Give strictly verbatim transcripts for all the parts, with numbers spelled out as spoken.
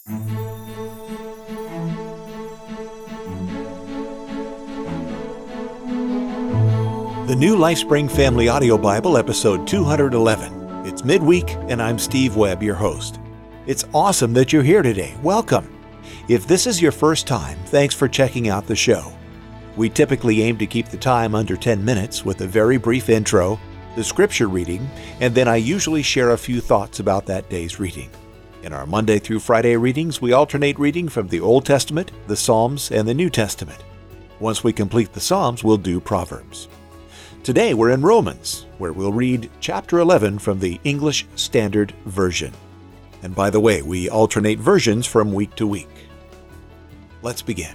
The New LifeSpring Family Audio Bible, episode two hundred eleven. It's midweek, and I'm Steve Webb, your host. It's awesome that you're here today. Welcome. If this is your first time, thanks for checking out the show. We typically aim to keep the time under ten minutes with a very brief intro, the scripture reading, and then I usually share a few thoughts about that day's reading. In our Monday through Friday readings, we alternate reading from the Old Testament, the Psalms, and the New Testament. Once we complete the Psalms, we'll do Proverbs. Today we're in Romans, where we'll read chapter eleven from the English Standard Version. And by the way, we alternate versions from week to week. Let's begin.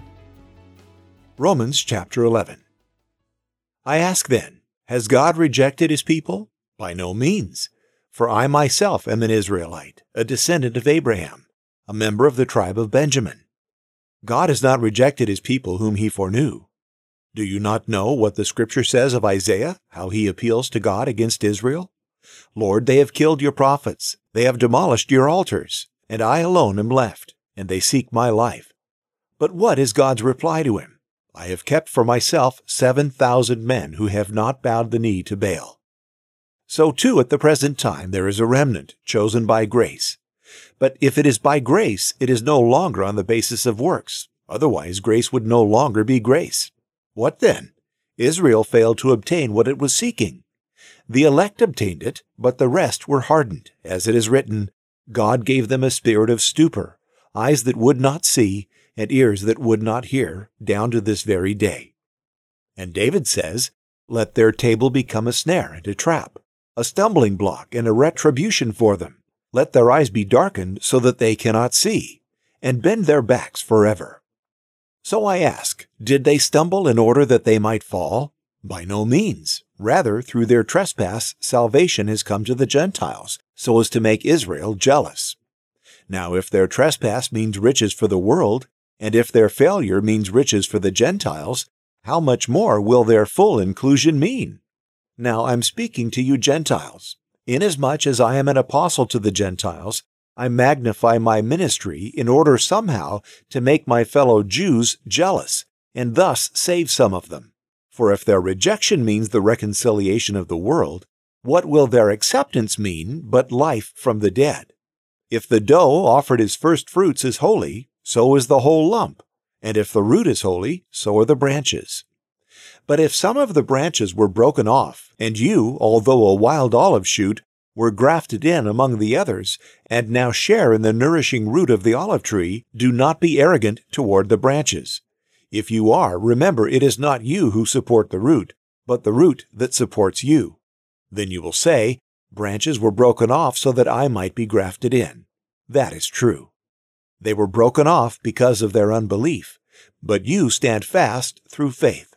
Romans chapter eleven. I ask then, has God rejected his people? By no means. For I myself am an Israelite, a descendant of Abraham, a member of the tribe of Benjamin. God has not rejected his people whom he foreknew. Do you not know what the Scripture says of Isaiah, how he appeals to God against Israel? Lord, they have killed your prophets, they have demolished your altars, and I alone am left, and they seek my life. But what is God's reply to him? I have kept for myself seven thousand men who have not bowed the knee to Baal. So too at the present time there is a remnant chosen by grace. But if it is by grace, it is no longer on the basis of works. Otherwise grace would no longer be grace. What then? Israel failed to obtain what it was seeking. The elect obtained it, but the rest were hardened. As it is written, God gave them a spirit of stupor, eyes that would not see, and ears that would not hear, down to this very day. And David says, let their table become a snare and a trap, a stumbling block and a retribution for them. Let their eyes be darkened so that they cannot see, and bend their backs forever. So I ask, did they stumble in order that they might fall? By no means. Rather, through their trespass, salvation has come to the Gentiles, so as to make Israel jealous. Now if their trespass means riches for the world, and if their failure means riches for the Gentiles, how much more will their full inclusion mean? Now I'm speaking to you Gentiles. Inasmuch as I am an apostle to the Gentiles, I magnify my ministry in order somehow to make my fellow Jews jealous, and thus save some of them. For if their rejection means the reconciliation of the world, what will their acceptance mean but life from the dead? If the dough offered as first fruits is holy, so is the whole lump, and if the root is holy, so are the branches. But if some of the branches were broken off, and you, although a wild olive shoot, were grafted in among the others, and now share in the nourishing root of the olive tree, do not be arrogant toward the branches. If you are, remember it is not you who support the root, but the root that supports you. Then you will say, branches were broken off so that I might be grafted in. That is true. They were broken off because of their unbelief, but you stand fast through faith.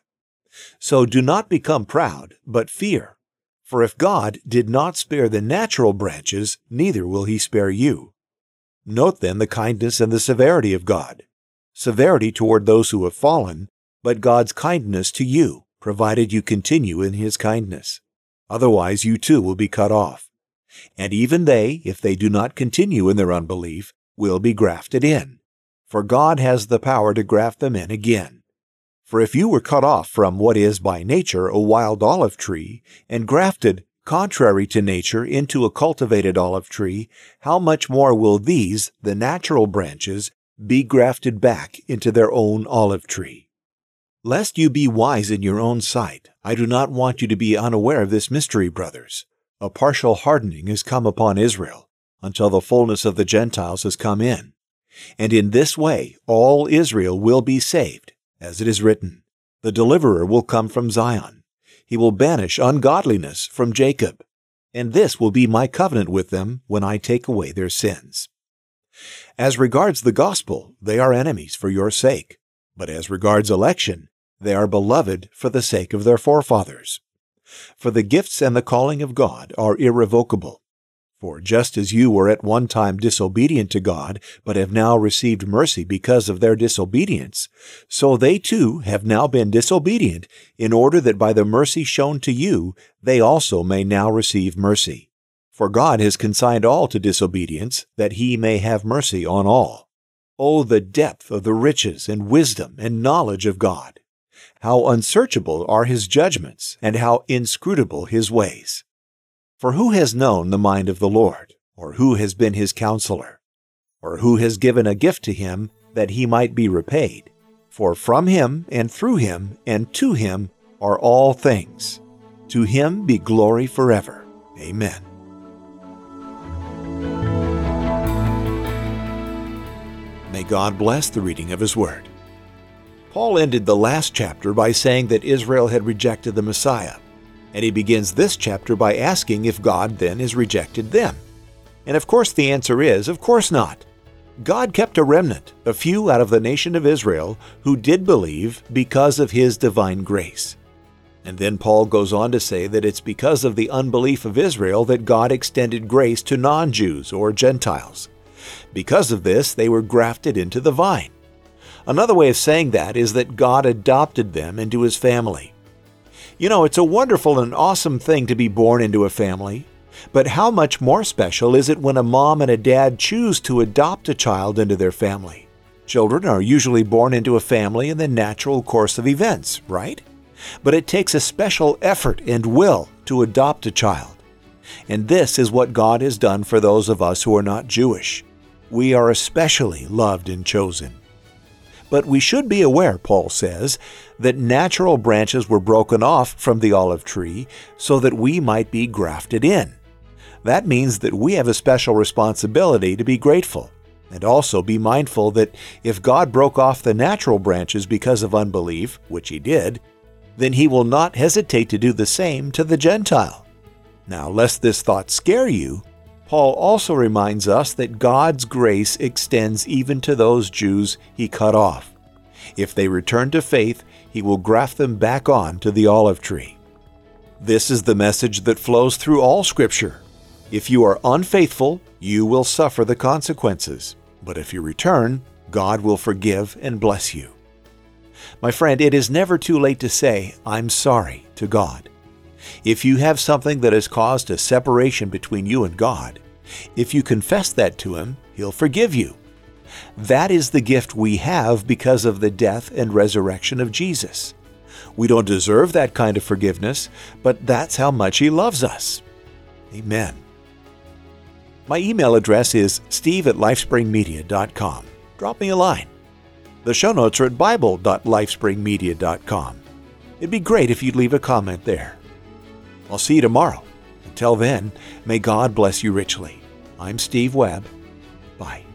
So do not become proud, but fear. For if God did not spare the natural branches, neither will he spare you. Note then the kindness and the severity of God. Severity toward those who have fallen, but God's kindness to you, provided you continue in his kindness. Otherwise you too will be cut off. And even they, if they do not continue in their unbelief, will be grafted in. For God has the power to graft them in again. For if you were cut off from what is by nature a wild olive tree, and grafted, contrary to nature, into a cultivated olive tree, how much more will these, the natural branches, be grafted back into their own olive tree? Lest you be wise in your own sight, I do not want you to be unaware of this mystery, brothers. A partial hardening has come upon Israel, until the fullness of the Gentiles has come in. And in this way all Israel will be saved. As it is written, the deliverer will come from Zion. He will banish ungodliness from Jacob. And this will be my covenant with them when I take away their sins. As regards the gospel, they are enemies for your sake. But as regards election, they are beloved for the sake of their forefathers. For the gifts and the calling of God are irrevocable. For just as you were at one time disobedient to God, but have now received mercy because of their disobedience, so they too have now been disobedient, in order that by the mercy shown to you, they also may now receive mercy. For God has consigned all to disobedience, that he may have mercy on all. Oh, the depth of the riches and wisdom and knowledge of God! How unsearchable are his judgments, and how inscrutable his ways! For who has known the mind of the Lord, or who has been his counselor? Or who has given a gift to him, that he might be repaid? For from him, and through him, and to him are all things. To him be glory forever. Amen. May God bless the reading of his word. Paul ended the last chapter by saying that Israel had rejected the Messiah, and he begins this chapter by asking if God then has rejected them. And of course the answer is, of course not. God kept a remnant, a few out of the nation of Israel, who did believe because of his divine grace. And then Paul goes on to say that it's because of the unbelief of Israel that God extended grace to non-Jews or Gentiles. Because of this, they were grafted into the vine. Another way of saying that is that God adopted them into his family. You know, it's a wonderful and awesome thing to be born into a family. But how much more special is it when a mom and a dad choose to adopt a child into their family? Children are usually born into a family in the natural course of events, right? But it takes a special effort and will to adopt a child. And this is what God has done for those of us who are not Jewish. We are especially loved and chosen. But we should be aware, Paul says, that natural branches were broken off from the olive tree so that we might be grafted in. That means that we have a special responsibility to be grateful, and also be mindful that if God broke off the natural branches because of unbelief, which he did, then he will not hesitate to do the same to the Gentile. Now, lest this thought scare you, Paul also reminds us that God's grace extends even to those Jews he cut off. If they return to faith, he will graft them back on to the olive tree. This is the message that flows through all Scripture. If you are unfaithful, you will suffer the consequences. But if you return, God will forgive and bless you. My friend, it is never too late to say, "I'm sorry" to God. If you have something that has caused a separation between you and God, if you confess that to him, he'll forgive you. That is the gift we have because of the death and resurrection of Jesus. We don't deserve that kind of forgiveness, but that's how much he loves us. Amen. My email address is steve at lifespringmedia dot com. Drop me a line. The show notes are at bible dot lifespringmedia dot com. It'd be great if you'd leave a comment there. I'll see you tomorrow. Until then, may God bless you richly. I'm Steve Webb. Bye.